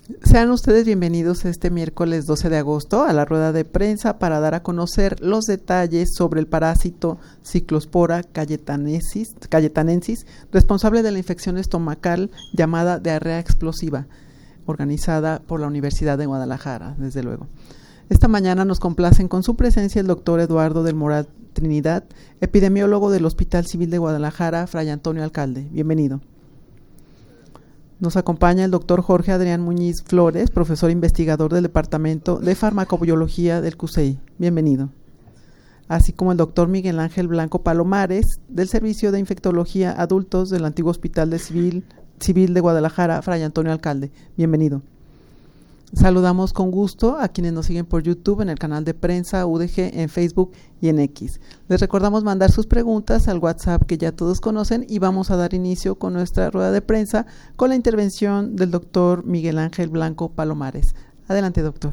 Sean ustedes bienvenidos este miércoles 12 de agosto a la rueda de prensa para dar a conocer los detalles sobre el parásito Cyclospora cayetanensis, responsable de la infección estomacal llamada diarrea explosiva, organizada por la Universidad de Guadalajara, desde luego. Esta mañana nos complacen con su presencia el doctor Eduardo del Moral Trinidad, epidemiólogo del Hospital Civil de Guadalajara, Fray Antonio Alcalde. Bienvenido. Nos acompaña el doctor Jorge Adrián Muñiz Flores, profesor investigador del Departamento de Farmacobiología del CUSEI. Bienvenido. Así como el doctor Miguel Ángel Blanco Palomares, del Servicio de Infectología Adultos del antiguo Hospital Civil de Guadalajara, Fray Antonio Alcalde. Bienvenido. Saludamos con gusto a quienes nos siguen por YouTube, en el canal de prensa UDG, en Facebook y en X. Les recordamos mandar sus preguntas al WhatsApp que ya todos conocen y vamos a dar inicio con nuestra rueda de prensa con la intervención del doctor Miguel Ángel Blanco Palomares. Adelante, doctor.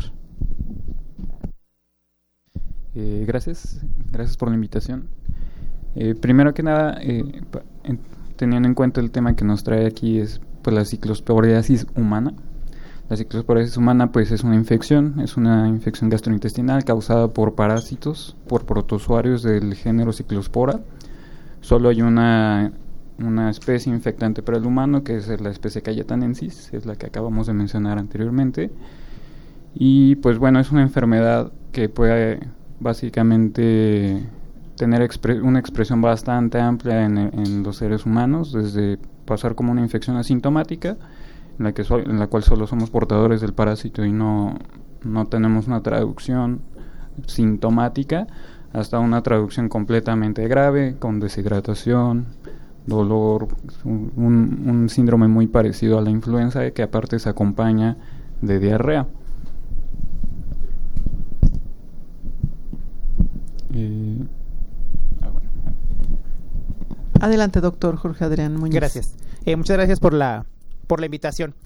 Gracias por la invitación. Primero que nada, teniendo en cuenta el tema que nos trae aquí es pues, la ciclosporiasis humana. La ciclosporiasis humana pues es una infección gastrointestinal causada por parásitos, por protozoarios del género Cyclospora. Solo hay una especie infectante para el humano, que es la especie cayetanensis, es la que acabamos de mencionar anteriormente. Y pues bueno, es una enfermedad que puede básicamente tener una expresión bastante amplia en los seres humanos, desde pasar como una infección asintomática, en la cual solo somos portadores del parásito y no tenemos una traducción sintomática, hasta una traducción completamente grave, con deshidratación, dolor, un síndrome muy parecido a la influenza, que aparte se acompaña de diarrea. Adelante, doctor Jorge Adrián Muñoz. Gracias. Muchas gracias por la invitación.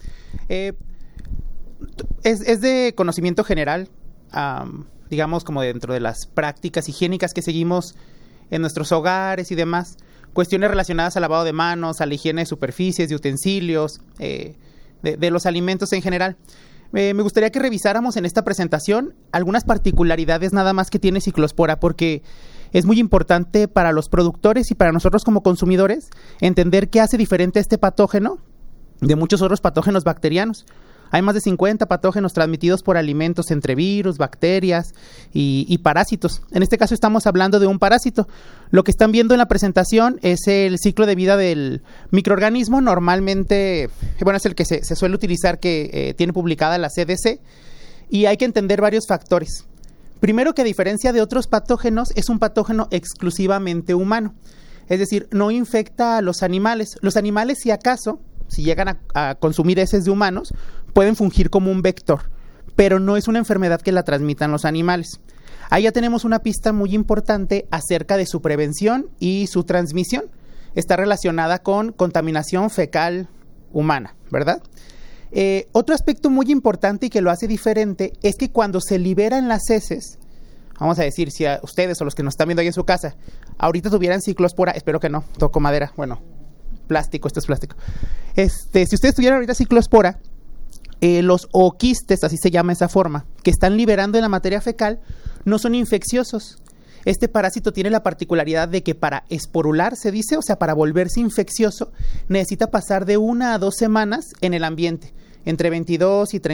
Es de conocimiento general, digamos como dentro de las prácticas higiénicas que seguimos en nuestros hogares y demás, cuestiones relacionadas al lavado de manos, a la higiene de superficies, de utensilios, de los alimentos en general. Me gustaría que revisáramos en esta presentación algunas particularidades nada más que tiene Cyclospora, porque es muy importante para los productores y para nosotros como consumidores entender qué hace diferente a este patógeno de muchos otros patógenos bacterianos. Hay más de 50 patógenos transmitidos por alimentos entre virus, bacterias y parásitos. En este caso estamos hablando de un parásito. Lo que están viendo en la presentación es el ciclo de vida del microorganismo. Normalmente, bueno, es el que se suele utilizar, que tiene publicada la CDC, y hay que entender varios factores. Primero, que a diferencia de otros patógenos, es un patógeno exclusivamente humano. Es decir, no infecta a los animales. Los animales, si acaso, si llegan a consumir heces de humanos, pueden fungir como un vector, pero no es una enfermedad que la transmitan los animales. Ahí ya tenemos una pista muy importante acerca de su prevención y su transmisión. Está relacionada con contaminación fecal humana, ¿verdad? Otro aspecto muy importante y que lo hace diferente es que cuando se liberan las heces, vamos a decir, si a ustedes o los que nos están viendo ahí en su casa, ahorita tuvieran Cyclospora, espero que no, toco madera, bueno, plástico, esto es plástico. Si ustedes tuvieran ahorita Cyclospora, los ooquistes, así se llama esa forma, que están liberando en la materia fecal, no son infecciosos. Este parásito tiene la particularidad de que para esporular, se dice, o sea, para volverse infeccioso, necesita pasar de 1 a 2 semanas en el ambiente, entre 22 y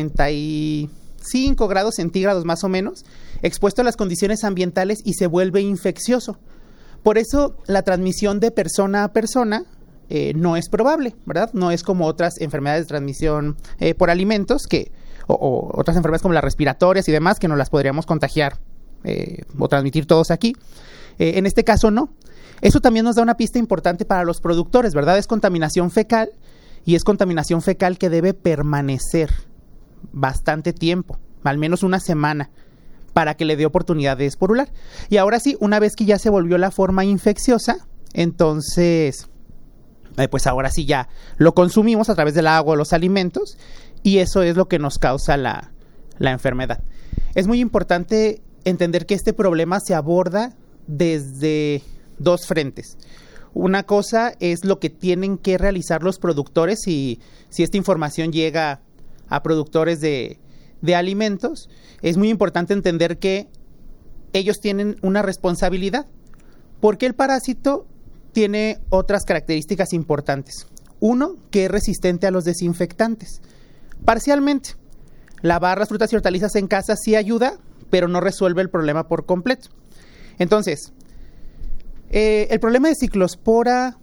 35 grados centígrados más o menos, expuesto a las condiciones ambientales, y se vuelve infeccioso. Por eso la transmisión de persona a persona no es probable, ¿verdad? No es como otras enfermedades de transmisión por alimentos, o otras enfermedades como las respiratorias y demás, que nos las podríamos contagiar o transmitir todos aquí. En este caso no. Eso también nos da una pista importante para los productores, ¿verdad? Es contaminación fecal, y es contaminación fecal que debe permanecer bastante tiempo, al menos una semana, para que le dé oportunidad de esporular. Y ahora sí, una vez que ya se volvió la forma infecciosa, entonces pues ahora sí ya lo consumimos a través del agua o los alimentos, y eso es lo que nos causa la enfermedad. Es muy importante entender que este problema se aborda desde dos frentes. Una cosa es lo que tienen que realizar los productores, y si esta información llega a productores de alimentos, es muy importante entender que ellos tienen una responsabilidad, porque el parásito tiene otras características importantes. Uno, que es resistente a los desinfectantes. Parcialmente. Lavar las frutas y hortalizas en casa sí ayuda, pero no resuelve el problema por completo. Entonces, el problema de ciclospora,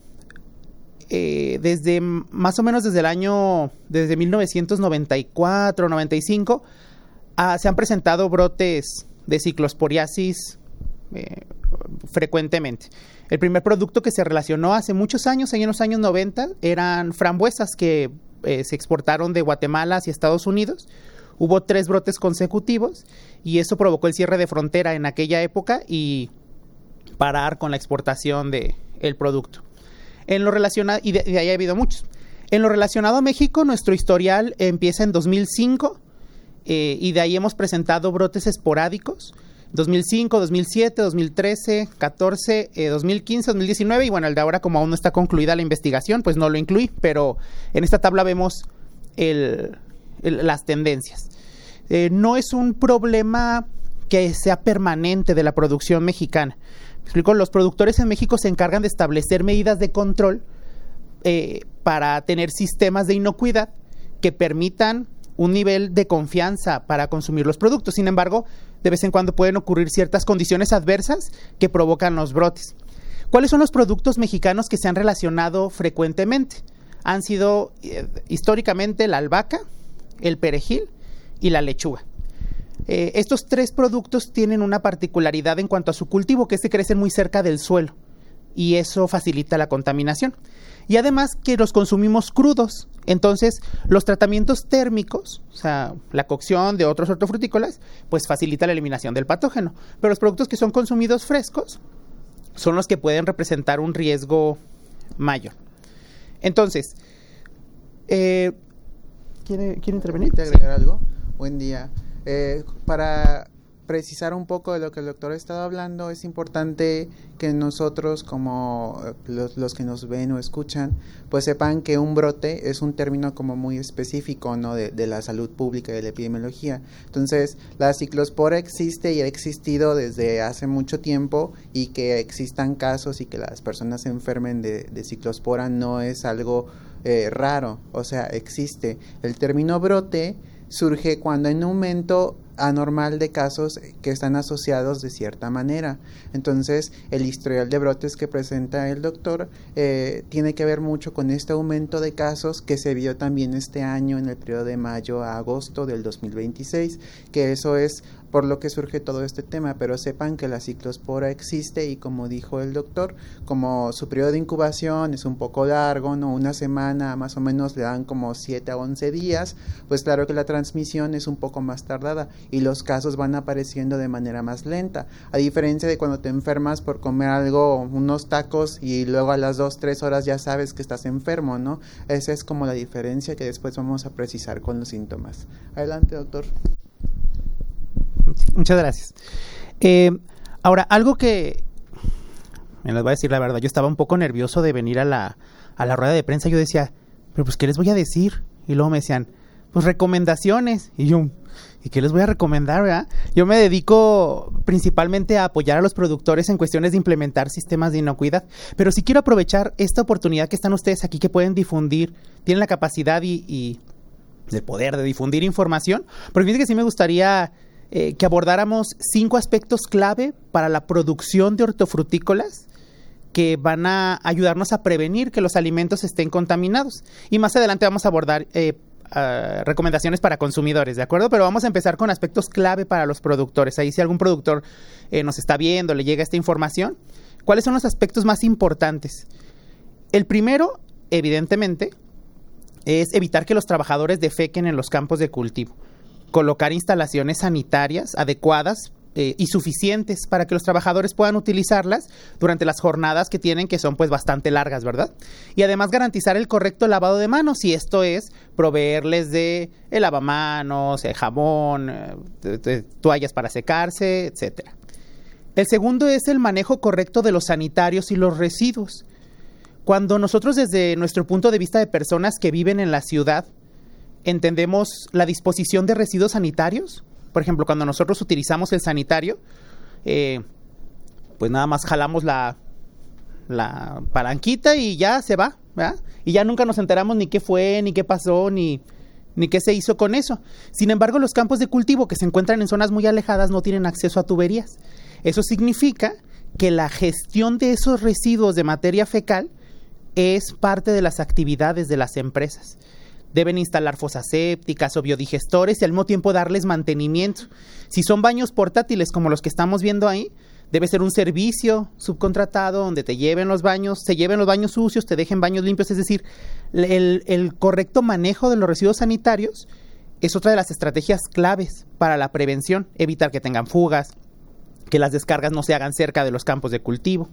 más o menos desde 1994, 95, se han presentado brotes de ciclosporiasis frecuentemente. El primer producto que se relacionó hace muchos años, en los años 90, eran frambuesas que se exportaron de Guatemala hacia Estados Unidos. Hubo 3 brotes consecutivos y eso provocó el cierre de frontera en aquella época y parar con la exportación del producto. En lo relacionado, y de ahí ha habido muchos. En lo relacionado a México, nuestro historial empieza en 2005 y de ahí hemos presentado brotes esporádicos. 2005, 2007, 2013, 14, 2015, 2019 y bueno, el de ahora, como aún no está concluida la investigación, pues no lo incluí, pero en esta tabla vemos las tendencias. No es un problema que sea permanente de la producción mexicana. Me explico, los productores en México se encargan de establecer medidas de control para tener sistemas de inocuidad que permitan un nivel de confianza para consumir los productos. Sin embargo, de vez en cuando pueden ocurrir ciertas condiciones adversas que provocan los brotes. ¿Cuáles son los productos mexicanos que se han relacionado frecuentemente? Han sido históricamente la albahaca, el perejil y la lechuga. Estos 3 productos tienen una particularidad en cuanto a su cultivo, que es que crecen muy cerca del suelo y eso facilita la contaminación. Y además que los consumimos crudos, entonces los tratamientos térmicos, o sea, la cocción de otros hortofrutícolas, pues facilita la eliminación del patógeno. Pero los productos que son consumidos frescos son los que pueden representar un riesgo mayor. Entonces, ¿quiere intervenir? ¿Te agregar algo? Buen día. Para precisar un poco de lo que el doctor ha estado hablando, es importante que nosotros, como los que nos ven o escuchan, pues sepan que un brote es un término como muy específico, ¿no? de la salud pública y de la epidemiología. Entonces, la ciclospora existe y ha existido desde hace mucho tiempo, y que existan casos y que las personas se enfermen de ciclospora no es algo raro, o sea, existe. El término brote surge cuando hay un aumento anormal de casos que están asociados de cierta manera. Entonces, el historial de brotes que presenta el doctor tiene que ver mucho con este aumento de casos que se vio también este año en el periodo de mayo a agosto del 2026, que eso es por lo que surge todo este tema. Pero sepan que la ciclospora existe y, como dijo el doctor, como su periodo de incubación es un poco largo, ¿no? Una semana más o menos, le dan como 7 a 11 días, pues claro que la transmisión es un poco más tardada y los casos van apareciendo de manera más lenta, a diferencia de cuando te enfermas por comer algo, unos tacos, y luego a las 2-3 horas ya sabes que estás enfermo, ¿no? Esa es como la diferencia que después vamos a precisar con los síntomas. Adelante, doctor. Muchas gracias. Ahora, algo que me les voy a decir la verdad, yo estaba un poco nervioso de venir a la rueda de prensa. Yo decía, pero pues, ¿qué les voy a decir? Y luego me decían, pues recomendaciones. Y yo, ¿y qué les voy a recomendar, verdad? Yo me dedico principalmente a apoyar a los productores en cuestiones de implementar sistemas de inocuidad, pero sí quiero aprovechar esta oportunidad que están ustedes aquí, que pueden difundir, tienen la capacidad y el poder de difundir información, porque fíjense que sí me gustaría que abordáramos 5 aspectos clave para la producción de hortofrutícolas que van a ayudarnos a prevenir que los alimentos estén contaminados. Y más adelante vamos a abordar recomendaciones para consumidores, ¿de acuerdo? Pero vamos a empezar con aspectos clave para los productores. Ahí, si algún productor nos está viendo, le llega esta información, ¿cuáles son los aspectos más importantes? El primero, evidentemente, es evitar que los trabajadores defequen en los campos de cultivo. Colocar instalaciones sanitarias adecuadas y suficientes para que los trabajadores puedan utilizarlas durante las jornadas que tienen, que son pues bastante largas, ¿verdad? Y además garantizar el correcto lavado de manos, y esto es proveerles de el lavamanos, jabón, toallas para secarse, etcétera. El segundo es el manejo correcto de los sanitarios y los residuos. Cuando nosotros, desde nuestro punto de vista de personas que viven en la ciudad, entendemos la disposición de residuos sanitarios. Por ejemplo, cuando nosotros utilizamos el sanitario, pues nada más jalamos la palanquita y ya se va, ¿verdad? Y ya nunca nos enteramos ni qué fue, ni qué pasó, ni qué se hizo con eso. Sin embargo, los campos de cultivo que se encuentran en zonas muy alejadas no tienen acceso a tuberías. Eso significa que la gestión de esos residuos de materia fecal es parte de las actividades de las empresas. Deben instalar fosas sépticas o biodigestores y al mismo tiempo darles mantenimiento. Si son baños portátiles como los que estamos viendo ahí, debe ser un servicio subcontratado donde te lleven los baños, se lleven los baños sucios, te dejen baños limpios. Es decir, el correcto manejo de los residuos sanitarios es otra de las estrategias claves para la prevención. Evitar que tengan fugas, que las descargas no se hagan cerca de los campos de cultivo.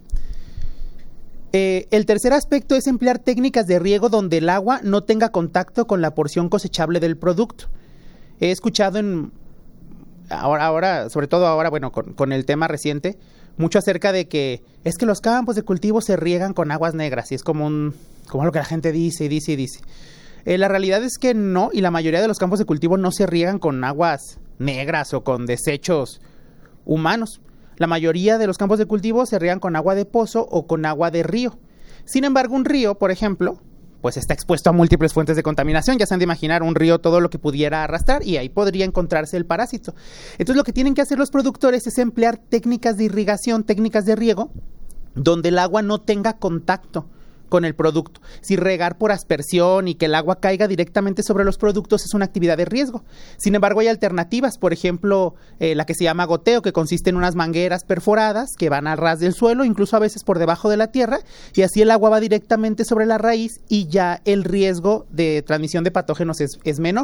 El tercer aspecto es emplear técnicas de riego donde el agua no tenga contacto con la porción cosechable del producto. He escuchado ahora, sobre todo ahora, bueno, con el tema reciente, mucho acerca de que es que los campos de cultivo se riegan con aguas negras y es como algo que la gente dice. La realidad es que no, y la mayoría de los campos de cultivo no se riegan con aguas negras o con desechos humanos. La mayoría de los campos de cultivo se riegan con agua de pozo o con agua de río. Sin embargo, un río, por ejemplo, pues está expuesto a múltiples fuentes de contaminación. Ya se han de imaginar un río todo lo que pudiera arrastrar y ahí podría encontrarse el parásito. Entonces, lo que tienen que hacer los productores es emplear técnicas de irrigación, técnicas de riego, donde el agua no tenga contacto con el producto. Si regar por aspersión y que el agua caiga directamente sobre los productos es una actividad de riesgo. Sin embargo, hay alternativas, por ejemplo, la que se llama goteo, que consiste en unas mangueras perforadas que van al ras del suelo, incluso a veces por debajo de la tierra, y así el agua va directamente sobre la raíz y ya el riesgo de transmisión de patógenos es menor.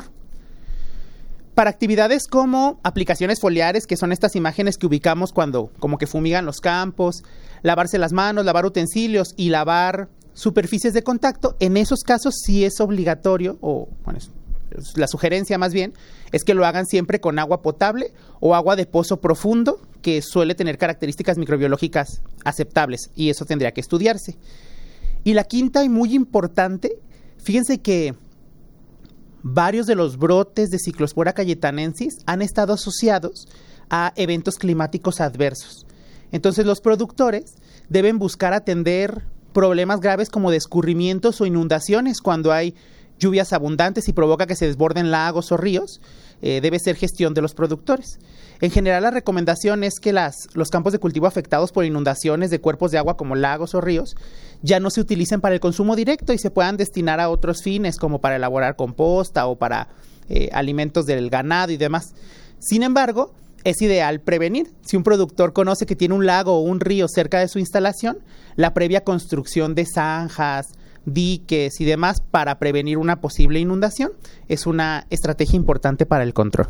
Para actividades como aplicaciones foliares, que son estas imágenes que ubicamos cuando como que fumigan los campos, lavarse las manos, lavar utensilios y lavar superficies de contacto, en esos casos sí es obligatorio, o bueno, la sugerencia más bien, es que lo hagan siempre con agua potable o agua de pozo profundo, que suele tener características microbiológicas aceptables, y eso tendría que estudiarse. Y la quinta y muy importante, fíjense que varios de los brotes de Cyclospora cayetanensis han estado asociados a eventos climáticos adversos. Entonces los productores deben buscar atender problemas graves como de escurrimientos o inundaciones cuando hay lluvias abundantes y provoca que se desborden lagos o ríos. Debe ser gestión de los productores. En general, la recomendación es que los campos de cultivo afectados por inundaciones de cuerpos de agua como lagos o ríos ya no se utilicen para el consumo directo y se puedan destinar a otros fines como para elaborar composta o para alimentos del ganado y demás. Sin embargo, es ideal prevenir. Si un productor conoce que tiene un lago o un río cerca de su instalación, la previa construcción de zanjas, diques y demás para prevenir una posible inundación es una estrategia importante para el control.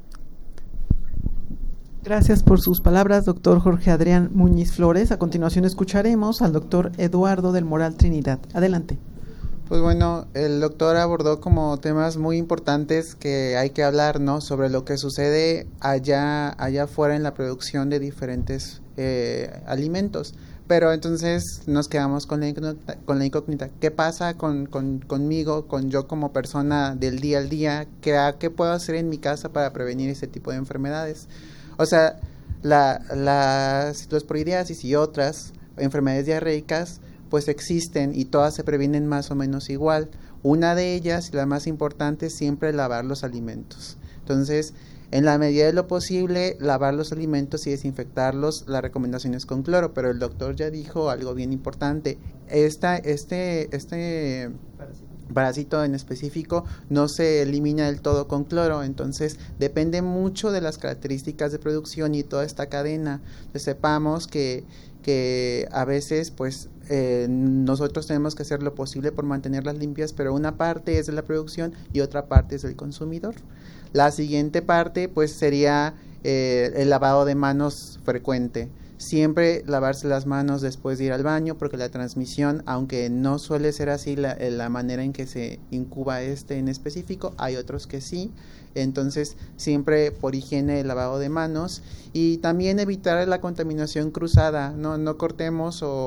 Gracias por sus palabras, doctor Jorge Adrián Muñiz Flores. A continuación escucharemos al doctor Eduardo del Moral Trinidad. Adelante. Pues bueno, el doctor abordó como temas muy importantes que hay que hablar, ¿no? Sobre lo que sucede allá afuera en la producción de diferentes alimentos. Pero entonces nos quedamos con la incógnita. ¿Qué pasa conmigo, con yo como persona del día al día? ¿Qué puedo hacer en mi casa para prevenir este tipo de enfermedades? O sea, la ciclosporidiasis y otras enfermedades diarreicas pues existen y todas se previenen más o menos igual. Una de ellas, y la más importante, es siempre lavar los alimentos. Entonces, en la medida de lo posible, lavar los alimentos y desinfectarlos, la recomendación es con cloro, pero el doctor ya dijo algo bien importante. Este parásito en específico no se elimina del todo con cloro, entonces depende mucho de las características de producción y toda esta cadena. Entonces, sepamos que a veces pues nosotros tenemos que hacer lo posible por mantenerlas limpias, pero una parte es de la producción y otra parte es del consumidor. La siguiente parte pues sería el lavado de manos frecuente. Siempre lavarse las manos después de ir al baño, porque la transmisión, aunque no suele ser así la manera en que se incuba en específico, hay otros que sí. Entonces, siempre por higiene el lavado de manos y también evitar la contaminación cruzada. No cortemos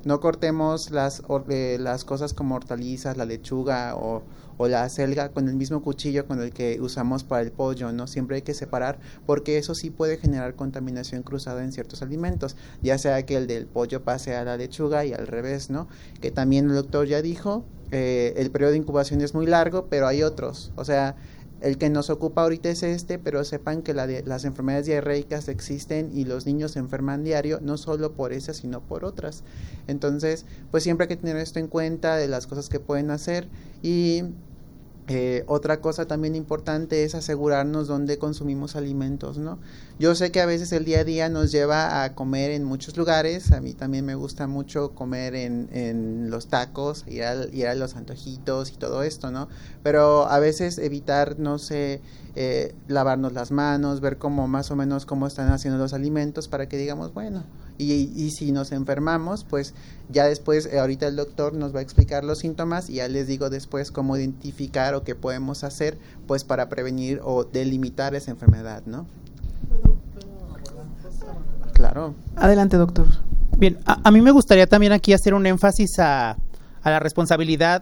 no cortemos las cosas como hortalizas, la lechuga o la acelga con el mismo cuchillo con el que usamos para el pollo, ¿no? Siempre hay que separar, porque eso sí puede generar contaminación cruzada en ciertos alimentos, ya sea que el del pollo pase a la lechuga y al revés, ¿no? Que también el doctor ya dijo, el periodo de incubación es muy largo, pero hay otros, o sea, el que nos ocupa ahorita es pero sepan que las enfermedades diarreicas existen y los niños se enferman diario, no solo por esas, sino por otras. Entonces, pues siempre hay que tener esto en cuenta de las cosas que pueden hacer. Y otra cosa también importante es asegurarnos dónde consumimos alimentos, ¿no? Yo sé que a veces el día a día nos lleva a comer en muchos lugares. A mí también me gusta mucho comer en los tacos, ir a los antojitos y todo esto, ¿no? Pero a veces evitar, no sé, lavarnos las manos, ver más o menos cómo están haciendo los alimentos para que digamos, bueno, y si nos enfermamos, pues ya después, ahorita el doctor nos va a explicar los síntomas y ya les digo después cómo identificar o qué podemos hacer pues para prevenir o delimitar esa enfermedad, ¿no? Claro. Adelante, doctor. Bien, a mí me gustaría también aquí hacer un énfasis a la responsabilidad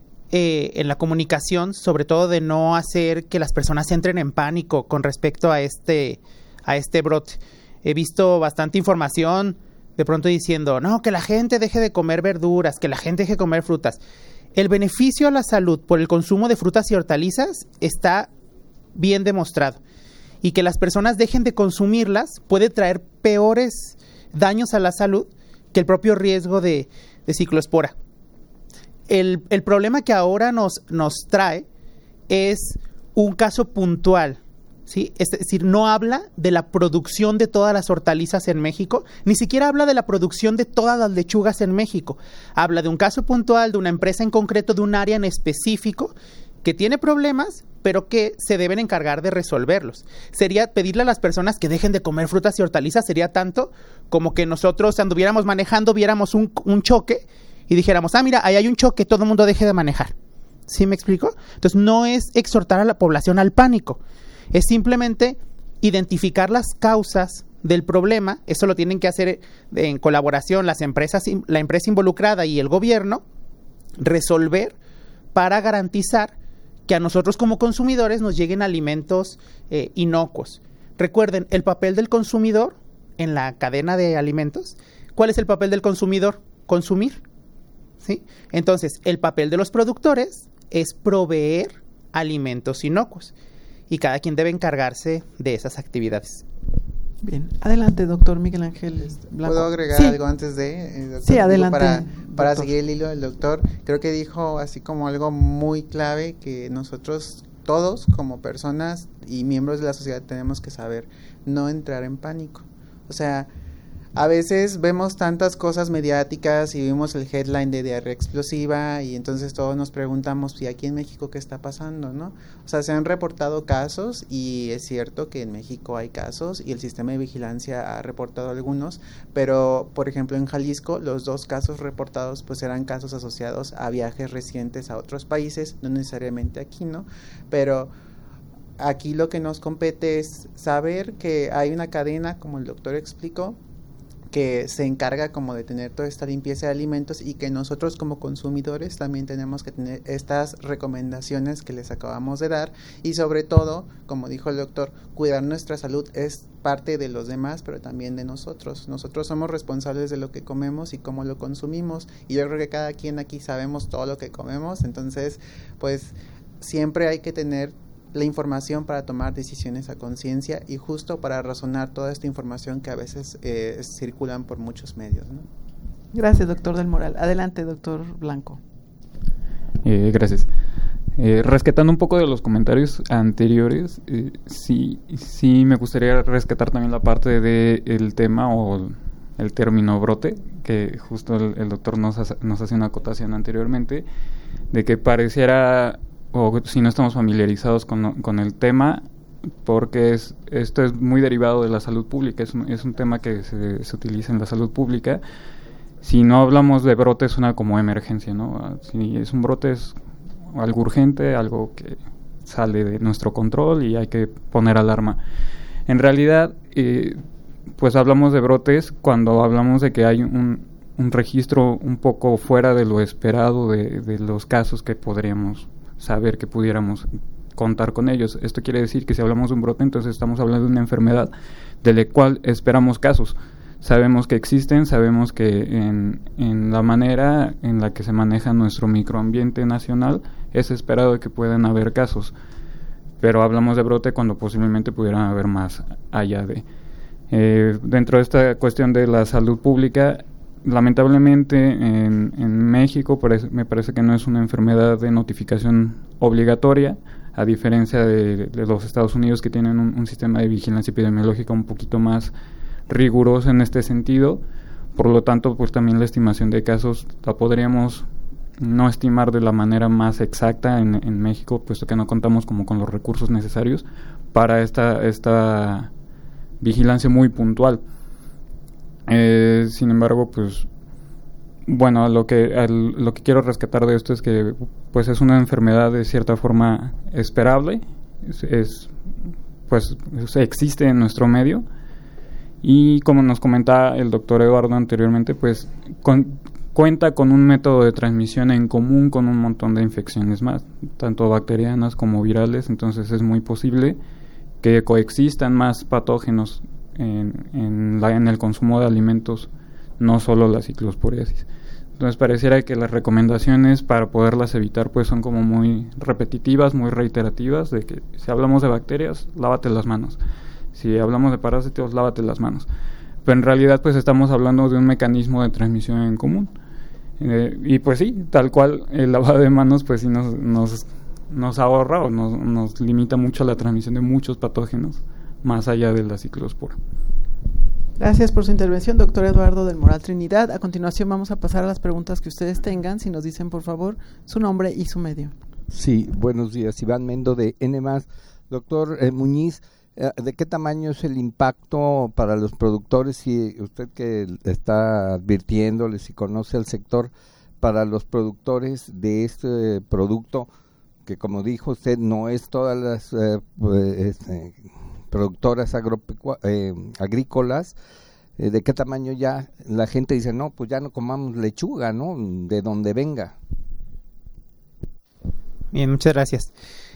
en la comunicación, sobre todo de no hacer que las personas entren en pánico con respecto a este brote. He visto bastante información de pronto diciendo, no, que la gente deje de comer verduras, que la gente deje de comer frutas. El beneficio a la salud por el consumo de frutas y hortalizas está bien demostrado. Y que las personas dejen de consumirlas puede traer peores daños a la salud que el propio riesgo de ciclospora. El problema que ahora nos trae es un caso puntual, ¿sí? Es decir, no habla de la producción de todas las hortalizas en México, ni siquiera habla de la producción de todas las lechugas en México. Habla de un caso puntual, de una empresa en concreto, de un área en específico que tiene problemas, pero que se deben encargar de resolverlos. Sería pedirle a las personas que dejen de comer frutas y hortalizas, sería tanto como que nosotros anduviéramos manejando, viéramos un choque y dijéramos, mira, ahí hay un choque, todo el mundo deje de manejar. ¿Sí me explico? Entonces no es exhortar a la población al pánico, es simplemente identificar las causas del problema. Eso lo tienen que hacer en colaboración la empresa involucrada y el gobierno, resolver para garantizar que a nosotros como consumidores nos lleguen alimentos inocuos. Recuerden, el papel del consumidor en la cadena de alimentos, ¿cuál es el papel del consumidor? Consumir, ¿sí? Entonces, el papel de los productores es proveer alimentos inocuos y cada quien debe encargarse de esas actividades. Bien, adelante, doctor Miguel Ángel Blanco. ¿Puedo agregar algo antes de? Doctor? Sí, adelante. Para seguir el hilo del doctor, creo que dijo así como algo muy clave que nosotros todos como personas y miembros de la sociedad tenemos que saber, no entrar en pánico. O sea, a veces vemos tantas cosas mediáticas y vimos el headline de diarrea explosiva y entonces todos nos preguntamos, ¿y aquí en México qué está pasando, no? O sea, se han reportado casos y es cierto que en México hay casos y el sistema de vigilancia ha reportado algunos, pero por ejemplo en Jalisco los 2 casos reportados pues eran casos asociados a viajes recientes a otros países, no necesariamente aquí, ¿no? Pero aquí lo que nos compete es saber que hay una cadena, como el doctor explicó, que se encarga como de tener toda esta limpieza de alimentos y que nosotros como consumidores también tenemos que tener estas recomendaciones que les acabamos de dar y sobre todo, como dijo el doctor, cuidar nuestra salud es parte de los demás, pero también de nosotros. Nosotros somos responsables de lo que comemos y cómo lo consumimos y yo creo que cada quien aquí sabemos todo lo que comemos, entonces pues siempre hay que tener la información para tomar decisiones a conciencia y justo para razonar toda esta información que a veces circulan por muchos medios, ¿no? Gracias, doctor del Moral. Adelante, doctor Blanco. Gracias. Rescatando un poco de los comentarios anteriores, sí me gustaría rescatar también la parte del tema o el término brote, que justo el doctor nos hace una acotación anteriormente, de que pareciera, o si no estamos familiarizados con el tema, porque esto es muy derivado de la salud pública, es un tema que se utiliza en la salud pública. Si no hablamos de brote, suena como emergencia, ¿no? Si es un brote, es algo urgente, algo que sale de nuestro control y hay que poner alarma. En realidad, pues hablamos de brotes cuando hablamos de que hay un registro un poco fuera de lo esperado de los casos que podríamos saber que pudiéramos contar con ellos. Esto quiere decir que si hablamos de un brote, entonces estamos hablando de una enfermedad de la cual esperamos casos. Sabemos que existen, sabemos que en la manera en la que se maneja nuestro microambiente nacional es esperado que puedan haber casos, pero hablamos de brote cuando posiblemente pudieran haber más allá de. Dentro de esta cuestión de la salud pública, lamentablemente en México me parece que no es una enfermedad de notificación obligatoria, a diferencia de los Estados Unidos, que tienen un sistema de vigilancia epidemiológica un poquito más riguroso en este sentido. Por lo tanto, pues también la estimación de casos la podríamos no estimar de la manera más exacta en México, puesto que no contamos como con los recursos necesarios para esta vigilancia muy puntual. Sin embargo, pues bueno, lo que quiero rescatar de esto es que pues es una enfermedad de cierta forma esperable, pues existe en nuestro medio, y como nos comentaba el doctor Eduardo anteriormente, pues cuenta con un método de transmisión en común con un montón de infecciones más, tanto bacterianas como virales. Entonces es muy posible que coexistan más patógenos en el consumo de alimentos, no solo la ciclosporiasis. Entonces pareciera que las recomendaciones para poderlas evitar pues son como muy repetitivas, muy reiterativas, de que si hablamos de bacterias, lávate las manos. Si hablamos de parásitos, lávate las manos. Pero en realidad pues estamos hablando de un mecanismo de transmisión en común. Y pues sí, tal cual el lavado de manos pues sí nos ahorra o nos limita mucho la transmisión de muchos patógenos más allá de la ciclospora. Gracias por su intervención, doctor Eduardo del Moral Trinidad. A continuación vamos a pasar a las preguntas que ustedes tengan. Si nos dicen, por favor, su nombre y su medio. Sí, buenos días. Iván Mendo de N+. Doctor Muñiz, ¿de qué tamaño es el impacto para los productores? Si usted que está advirtiéndoles y conoce el sector, para los productores de este producto, que como dijo usted, no es todas las productoras agrícolas, ¿de qué tamaño ya la gente dice, no, pues ya no comamos lechuga, ¿no? De donde venga. Bien, muchas gracias.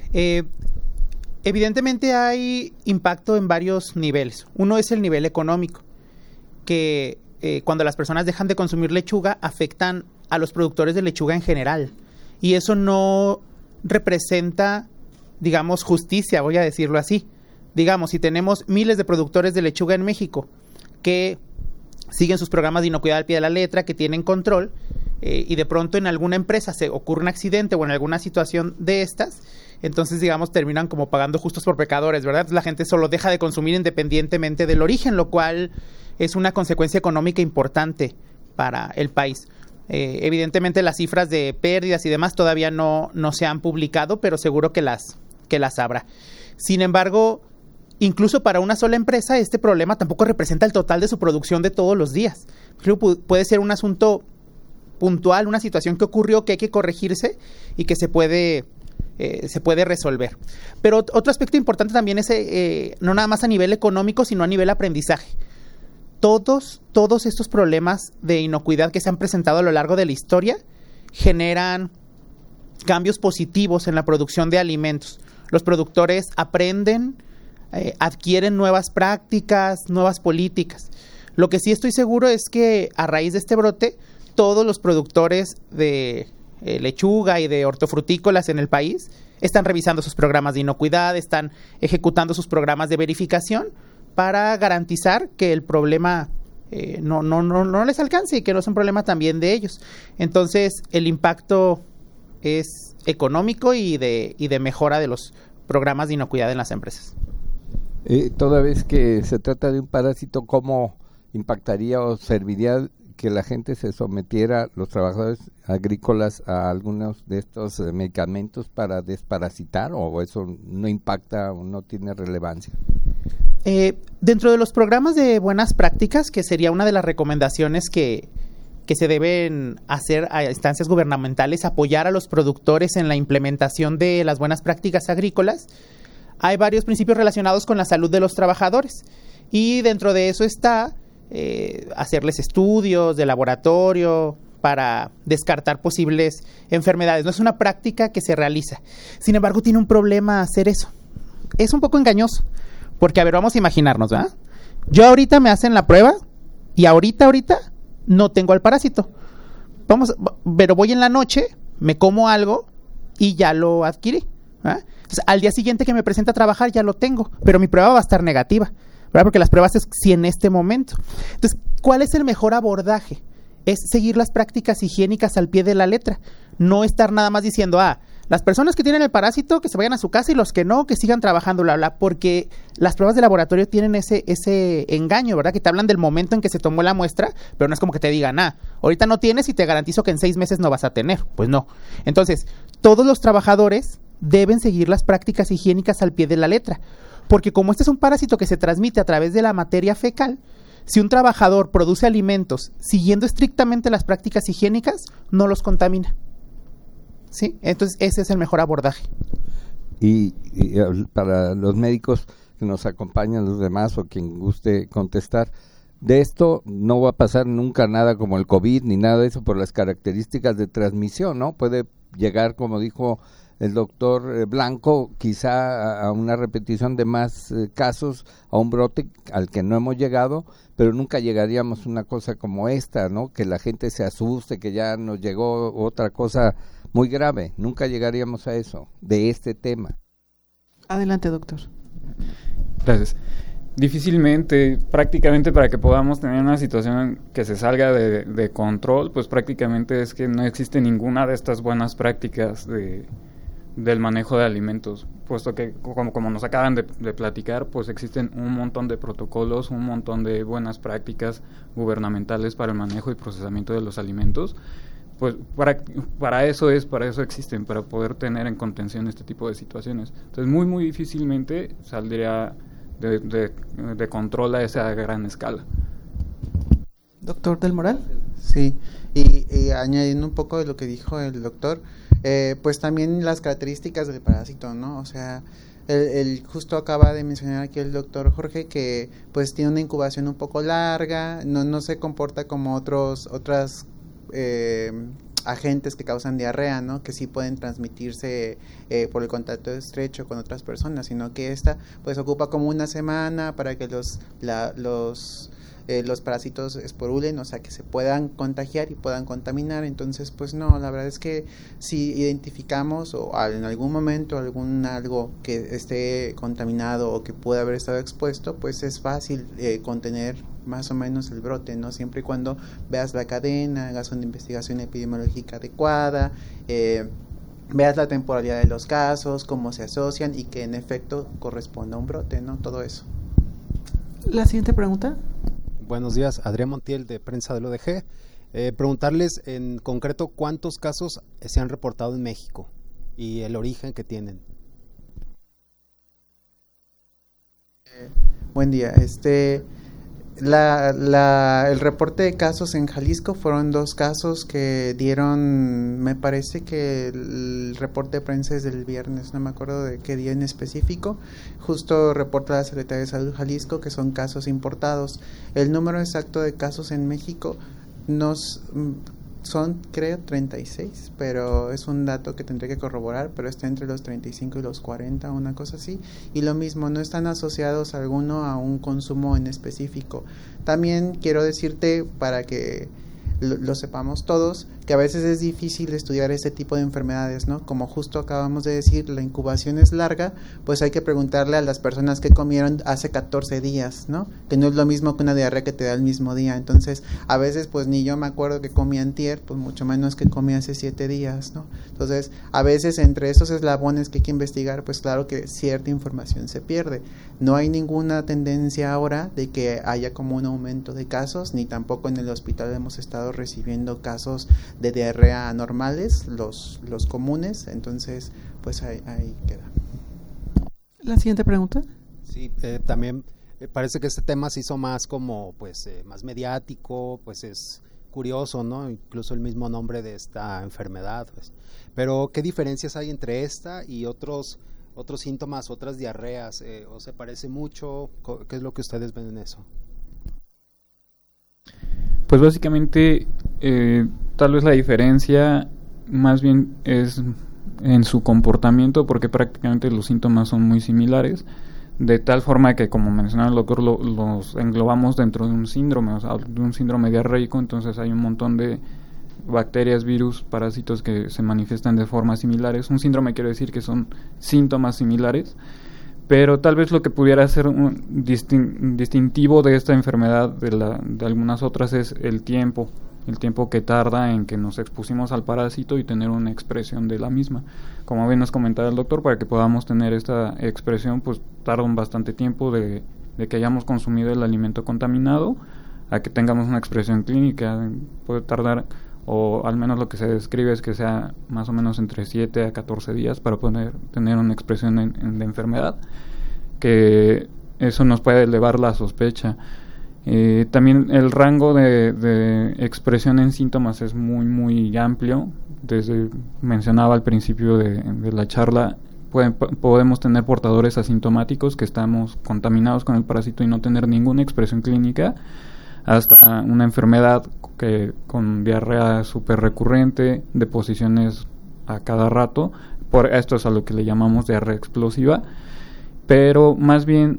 Evidentemente hay impacto en varios niveles. Uno es el nivel económico, que cuando las personas dejan de consumir lechuga, afectan a los productores de lechuga en general. Y eso no representa, digamos, justicia, voy a decirlo así. Digamos, si tenemos miles de productores de lechuga en México que siguen sus programas de inocuidad al pie de la letra, que tienen control, y de pronto en alguna empresa se ocurre un accidente o en alguna situación de estas, entonces, digamos, terminan como pagando justos por pecadores, ¿verdad? Entonces, la gente solo deja de consumir independientemente del origen, lo cual es una consecuencia económica importante para el país. Evidentemente, las cifras de pérdidas y demás todavía no se han publicado, pero seguro que las habrá. Sin embargo, incluso para una sola empresa, este problema tampoco representa el total de su producción de todos los días. Creo que puede ser un asunto puntual, una situación que ocurrió, que hay que corregirse y que se puede resolver. Pero otro aspecto importante también es no nada más a nivel económico, sino a nivel aprendizaje. Todos estos problemas de inocuidad que se han presentado a lo largo de la historia generan cambios positivos en la producción de alimentos. Los productores aprenden, adquieren nuevas prácticas, nuevas políticas. Lo que sí estoy seguro es que a raíz de este brote, todos los productores de lechuga y de hortofrutícolas en el país están revisando sus programas de inocuidad, están ejecutando sus programas de verificación para garantizar que el problema no les alcance y que no es un problema también de ellos. Entonces, el impacto es económico y de mejora de los programas de inocuidad en las empresas. Toda vez que se trata de un parásito, ¿cómo impactaría o serviría que la gente se sometiera, los trabajadores agrícolas, a algunos de estos medicamentos para desparasitar, o eso no impacta o no tiene relevancia? Dentro de los programas de buenas prácticas, que sería una de las recomendaciones que se deben hacer a instancias gubernamentales, apoyar a los productores en la implementación de las buenas prácticas agrícolas, hay varios principios relacionados con la salud de los trabajadores. Y dentro de eso está hacerles estudios de laboratorio para descartar posibles enfermedades. No es una práctica que se realiza. Sin embargo, tiene un problema hacer eso. Es un poco engañoso, porque, a ver, vamos a imaginarnos, ¿verdad? Yo ahorita me hacen la prueba y ahorita no tengo el parásito. Pero voy en la noche, me como algo y ya lo adquirí, ¿verdad? Entonces, al día siguiente que me presente a trabajar ya lo tengo, pero mi prueba va a estar negativa, ¿verdad? Porque las pruebas es si en este momento. Entonces, ¿cuál es el mejor abordaje? Es seguir las prácticas higiénicas al pie de la letra. No estar nada más diciendo, las personas que tienen el parásito que se vayan a su casa y los que no, que sigan trabajando, bla, bla, porque las pruebas de laboratorio tienen ese engaño, ¿verdad? Que te hablan del momento en que se tomó la muestra, pero no es como que te digan, ahorita no tienes y te garantizo que en 6 meses no vas a tener. Pues no. Entonces, todos los trabajadores deben seguir las prácticas higiénicas al pie de la letra, porque como este es un parásito que se transmite a través de la materia fecal, si un trabajador produce alimentos siguiendo estrictamente las prácticas higiénicas, no los contamina. ¿Sí? Entonces, ese es el mejor abordaje. Y para los médicos que nos acompañan, los demás, o quien guste contestar, de esto no va a pasar nunca nada como el COVID, ni nada de eso, por las características de transmisión, ¿no? Puede llegar, como dijo el doctor Blanco, quizá a una repetición de más casos, a un brote al que no hemos llegado, pero nunca llegaríamos a una cosa como esta, ¿no? Que la gente se asuste, que ya nos llegó otra cosa muy grave. Nunca llegaríamos a eso, de este tema. Adelante, doctor. Gracias. Difícilmente, prácticamente para que podamos tener una situación que se salga de control, pues prácticamente es que no existe ninguna de estas buenas prácticas del manejo de alimentos, puesto que como nos acaban de platicar, pues existen un montón de protocolos, un montón de buenas prácticas gubernamentales para el manejo y procesamiento de los alimentos. Pues para eso existen, para poder tener en contención este tipo de situaciones. Entonces muy muy difícilmente saldría de control a esa gran escala. Doctor del Moral. Sí, y añadiendo un poco de lo que dijo el doctor, pues también las características del parásito, ¿no? O sea, el justo acaba de mencionar aquí el doctor Jorge que pues tiene una incubación un poco larga, no se comporta como otras agentes que causan diarrea, ¿no? Que sí pueden transmitirse por el contacto estrecho con otras personas, sino que esta pues ocupa como una semana para que los parásitos esporulen, o sea, que se puedan contagiar y puedan contaminar. Entonces, pues no, la verdad es que si identificamos o en algún momento algo que esté contaminado o que pueda haber estado expuesto, pues es fácil contener más o menos el brote, ¿no? Siempre y cuando veas la cadena, hagas una investigación epidemiológica adecuada, veas la temporalidad de los casos, cómo se asocian y que en efecto corresponda a un brote, ¿no? Todo eso. La siguiente pregunta. Buenos días, Adrián Montiel de Prensa del ODG. Preguntarles en concreto cuántos casos se han reportado en México y el origen que tienen. Buen día. El reporte de casos en Jalisco fueron 2 casos que dieron, me parece que el reporte de prensa es del viernes, no me acuerdo de qué día en específico, justo reporta la Secretaría de Salud Jalisco que son casos importados. El número exacto de casos en México son creo 36, pero es un dato que tendré que corroborar, pero está entre los 35 y los 40, una cosa así, y lo mismo, no están asociados alguno a un consumo en específico. También quiero decirte, para que lo sepamos todos, que a veces es difícil estudiar este tipo de enfermedades, ¿no? Como justo acabamos de decir, la incubación es larga, pues hay que preguntarle a las personas que comieron hace 14 días, ¿no? Que no es lo mismo que una diarrea que te da el mismo día. Entonces, a veces, pues ni yo me acuerdo que comí antier, pues mucho menos que comí hace 7 días, ¿no? Entonces, a veces entre esos eslabones que hay que investigar, pues claro que cierta información se pierde. No hay ninguna tendencia ahora de que haya como un aumento de casos, ni tampoco en el hospital hemos estado recibiendo casos de diarrea anormales, los comunes. Entonces, pues ahí queda. La siguiente pregunta. Sí, también parece que este tema se hizo más como, pues, más mediático, pues es curioso, ¿no? Incluso el mismo nombre de esta enfermedad, pues. Pero, ¿qué diferencias hay entre esta y otros síntomas, otras diarreas? ¿O se parece mucho? ¿Qué es lo que ustedes ven en eso? Pues básicamente, tal vez la diferencia más bien es en su comportamiento, porque prácticamente los síntomas son muy similares, de tal forma que, como mencionaba el doctor, los englobamos dentro de un síndrome, o sea, de un síndrome diarreico. Entonces hay un montón de bacterias, virus, parásitos que se manifiestan de formas similares. Un síndrome quiere decir que son síntomas similares, pero tal vez lo que pudiera ser un distintivo de esta enfermedad de algunas otras es el tiempo que tarda en que nos expusimos al parásito y tener una expresión de la misma. Como bien nos comentaba el doctor, para que podamos tener esta expresión, pues tarda un bastante tiempo de que hayamos consumido el alimento contaminado a que tengamos una expresión clínica. Puede tardar, o al menos lo que se describe es que sea más o menos entre 7 a 14 días para poder tener una expresión de enfermedad, que eso nos puede elevar la sospecha. También el rango de expresión en síntomas es muy amplio. Mencionaba al principio de la charla, podemos tener portadores asintomáticos que estamos contaminados con el parásito y no tener ninguna expresión clínica, hasta una enfermedad con diarrea súper recurrente, deposiciones a cada rato. Por esto es a lo que le llamamos diarrea explosiva. Pero más bien,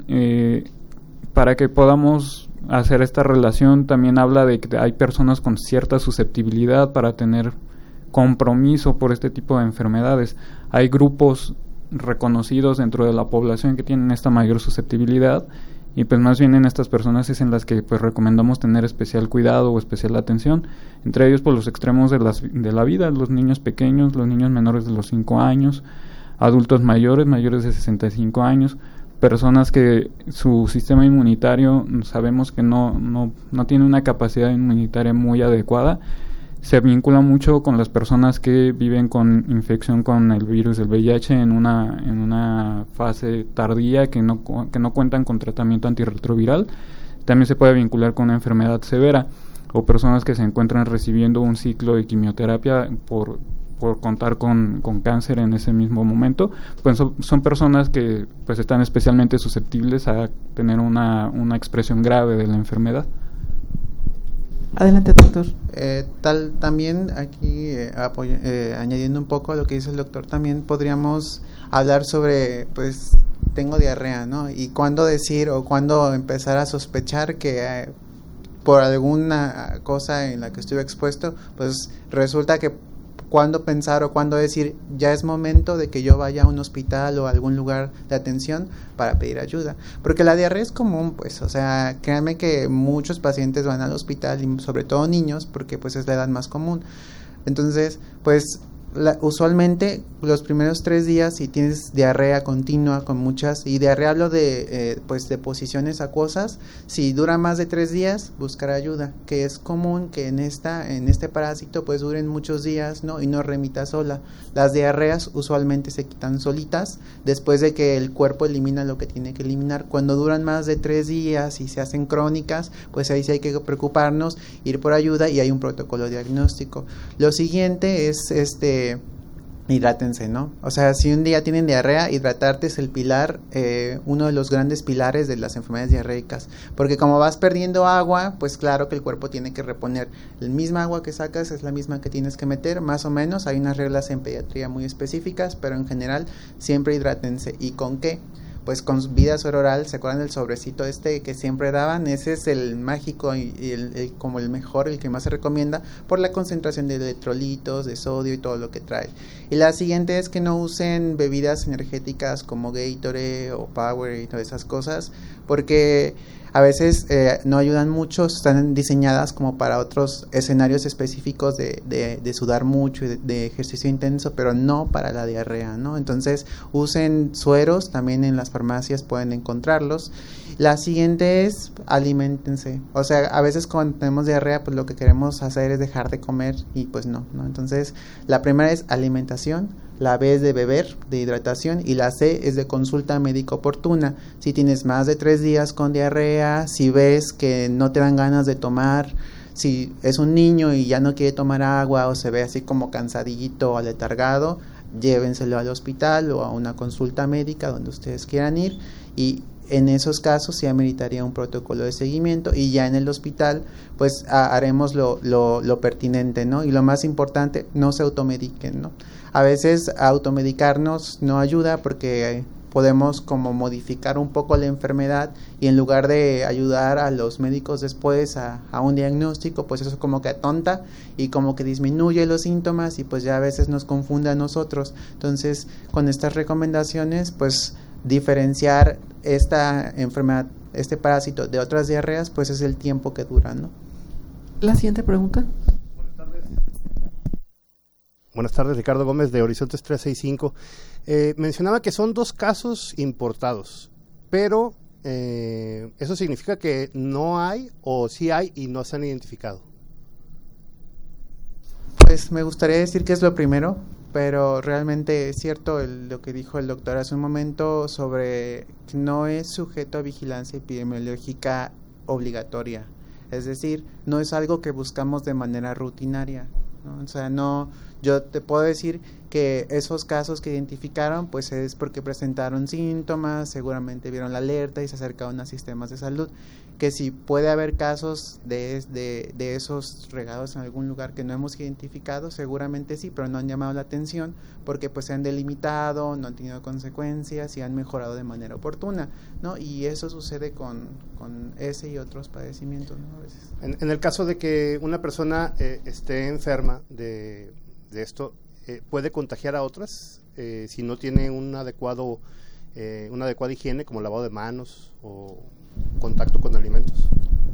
para que podamos hacer esta relación, también habla de que hay personas con cierta susceptibilidad para tener compromiso por este tipo de enfermedades. Hay grupos reconocidos dentro de la población que tienen esta mayor susceptibilidad, y pues más bien en estas personas es en las que pues recomendamos tener especial cuidado o especial atención. Entre ellos, pues los extremos de la vida, los niños pequeños, los niños menores de los 5 años, adultos mayores de 65 años, personas que su sistema inmunitario sabemos que no tiene una capacidad inmunitaria muy adecuada. Se vincula mucho con las personas que viven con infección con el virus del VIH en una fase tardía, que no cuentan con tratamiento antirretroviral. También se puede vincular con una enfermedad severa, o personas que se encuentran recibiendo un ciclo de quimioterapia por contar con cáncer en ese mismo momento. Pues son personas que pues están especialmente susceptibles a tener una expresión grave de la enfermedad. Adelante, doctor. También aquí añadiendo un poco a lo que dice el doctor, también podríamos hablar sobre, pues, tengo diarrea, ¿no? Y cuándo decir o cuándo empezar a sospechar que por alguna cosa en la que estuve expuesto, pues resulta que cuándo pensar o cuándo decir ya es momento de que yo vaya a un hospital o a algún lugar de atención para pedir ayuda, porque la diarrea es común, pues, o sea, créanme que muchos pacientes van al hospital, y sobre todo niños, porque pues es la edad más común. Entonces, pues usualmente los primeros 3 días, si tienes diarrea continua con muchas, y diarrea hablo de pues deposiciones acuosas, si dura más de 3 días, buscar ayuda, que es común que en este parásito pues duren muchos días, ¿no? Y no remita sola. Las diarreas usualmente se quitan solitas después de que el cuerpo elimina lo que tiene que eliminar. Cuando duran más de 3 días y se hacen crónicas, pues ahí sí hay que preocuparnos, ir por ayuda, y hay un protocolo diagnóstico. Lo siguiente es hidrátense, ¿no? O sea, si un día tienen diarrea, hidratarte es el pilar, uno de los grandes pilares de las enfermedades diarreicas, porque como vas perdiendo agua, pues claro que el cuerpo tiene que reponer. La misma agua que sacas es la misma que tienes que meter, más o menos. Hay unas reglas en pediatría muy específicas, pero en general siempre hidrátense. ¿Y con qué? Pues con vida suero oral. ¿Se acuerdan del sobrecito que siempre daban? Ese es el mágico y el como el mejor, el que más se recomienda por la concentración de electrolitos, de sodio y todo lo que trae. Y la siguiente es que no usen bebidas energéticas como Gatorade o Power y todas esas cosas, porque a veces no ayudan mucho, están diseñadas como para otros escenarios específicos de sudar mucho y de ejercicio intenso, pero no para la diarrea, ¿no? Entonces usen sueros, también en las farmacias pueden encontrarlos. La siguiente es aliméntense. O sea, a veces cuando tenemos diarrea, pues lo que queremos hacer es dejar de comer, y pues no. Entonces, la primera es alimentación, la B es de beber, de hidratación, y la C es de consulta médica oportuna. Si tienes más de 3 días con diarrea, si ves que no te dan ganas de tomar, si es un niño y ya no quiere tomar agua o se ve así como cansadito o aletargado, llévenselo al hospital o a una consulta médica donde ustedes quieran ir, y en esos casos sí ameritaría un protocolo de seguimiento, y ya en el hospital pues haremos lo pertinente, ¿no? Y lo más importante, no se automediquen, ¿no? A veces automedicarnos no ayuda porque podemos como modificar un poco la enfermedad, y en lugar de ayudar a los médicos después a un diagnóstico, pues eso como que atonta y como que disminuye los síntomas, y pues ya a veces nos confunde a nosotros. Entonces, con estas recomendaciones, pues diferenciar esta enfermedad, este parásito de otras diarreas, pues es el tiempo que dura, ¿no? La siguiente pregunta. Buenas tardes, Ricardo Gómez de Horizontes 365. Mencionaba que son 2 casos importados, pero ¿eso significa que no hay o sí hay y no se han identificado? Pues me gustaría decir que es lo primero, pero realmente es cierto lo que dijo el doctor hace un momento sobre que no es sujeto a vigilancia epidemiológica obligatoria. Es decir, no es algo que buscamos de manera rutinaria, ¿no? O sea, no, yo te puedo decir que esos casos que identificaron, pues es porque presentaron síntomas, seguramente vieron la alerta y se acercaron a sistemas de salud. Que si puede haber casos de esos regados en algún lugar que no hemos identificado, seguramente sí, pero no han llamado la atención porque pues se han delimitado, no han tenido consecuencias y han mejorado de manera oportuna, ¿no? Y eso sucede con ese y otros padecimientos, ¿no? A veces. En el caso de que una persona esté enferma de esto, ¿puede contagiar a otras si no tiene una adecuada higiene, como lavado de manos o contacto con alimentos?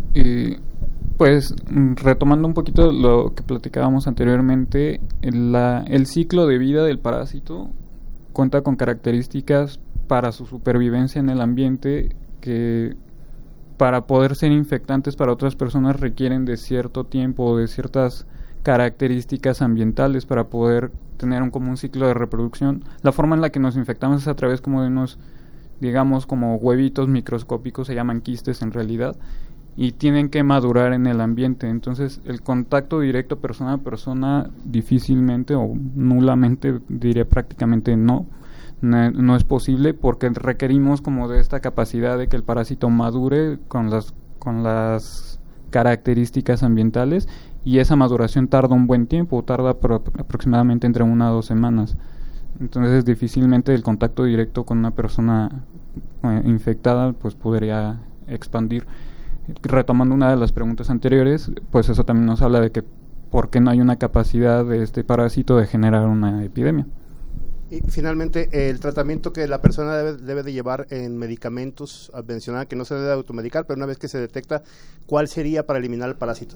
Pues retomando un poquito lo que platicábamos anteriormente, el ciclo de vida del parásito cuenta con características para su supervivencia en el ambiente que para poder ser infectantes para otras personas requieren de cierto tiempo o de ciertas características ambientales para poder tener un ciclo de reproducción. La forma en la que nos infectamos es a través como de unos, digamos, como huevitos microscópicos, se llaman quistes en realidad, y tienen que madurar en el ambiente. Entonces el contacto directo persona a persona difícilmente o nulamente, diría prácticamente no es posible, porque requerimos como de esta capacidad de que el parásito madure con las características ambientales, y esa maduración tarda un buen tiempo, tarda aproximadamente entre 1 a 2 semanas. Entonces difícilmente el contacto directo con una persona infectada pues podría expandir. Retomando una de las preguntas anteriores, pues eso también nos habla de que por qué no hay una capacidad de este parásito de generar una epidemia. Y finalmente, el tratamiento que la persona debe de llevar en medicamentos, mencionaba que no se debe automedicar, pero una vez que se detecta, ¿cuál sería para eliminar el parásito?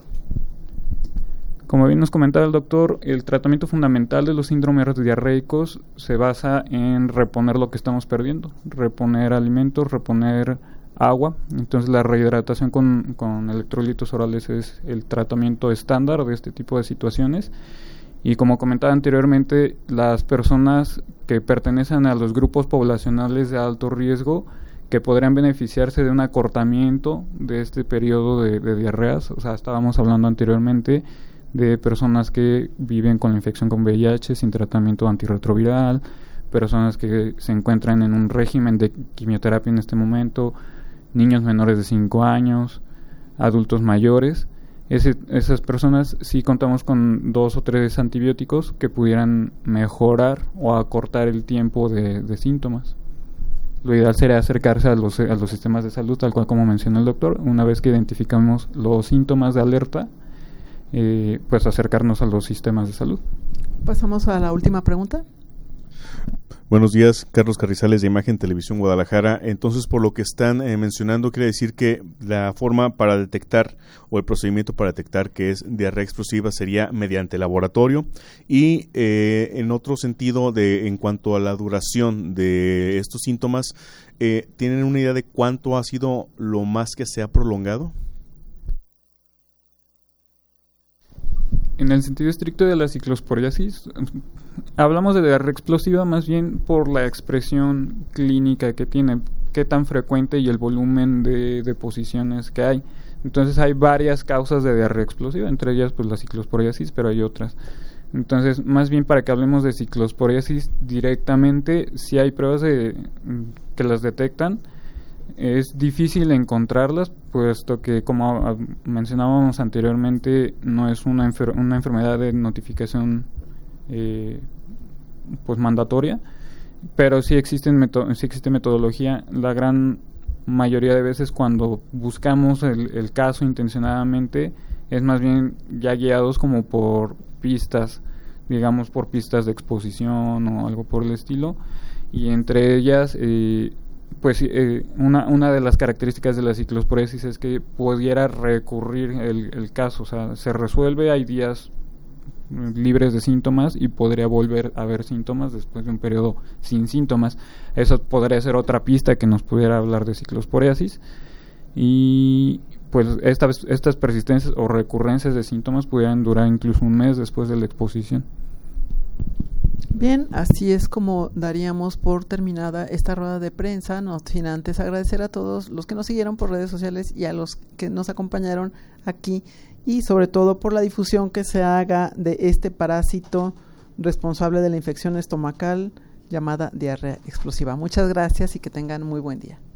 Como bien nos comentaba el doctor, el tratamiento fundamental de los síndromes diarreicos se basa en reponer lo que estamos perdiendo, reponer alimentos, reponer agua. Entonces la rehidratación con electrolitos orales es el tratamiento estándar de este tipo de situaciones. Y como comentaba anteriormente, las personas que pertenecen a los grupos poblacionales de alto riesgo que podrían beneficiarse de un acortamiento de este periodo de diarreas, o sea, estábamos hablando anteriormente de personas que viven con la infección con VIH sin tratamiento antirretroviral, personas que se encuentran en un régimen de quimioterapia en este momento, niños menores de 5 años, adultos mayores. Esas personas sí contamos con 2 o 3 antibióticos que pudieran mejorar o acortar el tiempo de síntomas. Lo ideal sería acercarse a los sistemas de salud, tal cual como mencionó el doctor. Una vez que identificamos los síntomas de alerta, pues acercarnos a los sistemas de salud. Pasamos a la última pregunta. Buenos días, Carlos Carrizales de Imagen Televisión Guadalajara. Entonces, por lo que están mencionando, quiere decir que la forma para detectar o el procedimiento para detectar que es diarrea explosiva sería mediante laboratorio, y en otro sentido, en cuanto a la duración de estos síntomas, ¿tienen una idea de cuánto ha sido lo más que se ha prolongado? En el sentido estricto de la ciclosporiasis, hablamos de diarrea explosiva más bien por la expresión clínica que tiene, qué tan frecuente y el volumen de deposiciones que hay. Entonces hay varias causas de diarrea explosiva, entre ellas pues la ciclosporiasis, pero hay otras. Entonces, más bien para que hablemos de ciclosporiasis directamente, si hay pruebas que las detectan, es difícil encontrarlas, puesto que, como mencionábamos anteriormente, no es una enfermedad de notificación pues mandatoria, pero sí existe metodología. La gran mayoría de veces cuando buscamos el caso intencionadamente es más bien ya guiados como por pistas, digamos por pistas de exposición o algo por el estilo, y entre ellas pues una de las características de la ciclosporiasis es que pudiera recurrir el caso, o sea, se resuelve, hay días libres de síntomas y podría volver a haber síntomas después de un periodo sin síntomas. Eso podría ser otra pista que nos pudiera hablar de ciclosporiasis, y pues estas persistencias o recurrencias de síntomas pudieran durar incluso un mes después de la exposición. Bien, así es como daríamos por terminada esta rueda de prensa, no sin antes agradecer a todos los que nos siguieron por redes sociales y a los que nos acompañaron aquí, y sobre todo por la difusión que se haga de este parásito responsable de la infección estomacal llamada diarrea explosiva. Muchas gracias y que tengan muy buen día.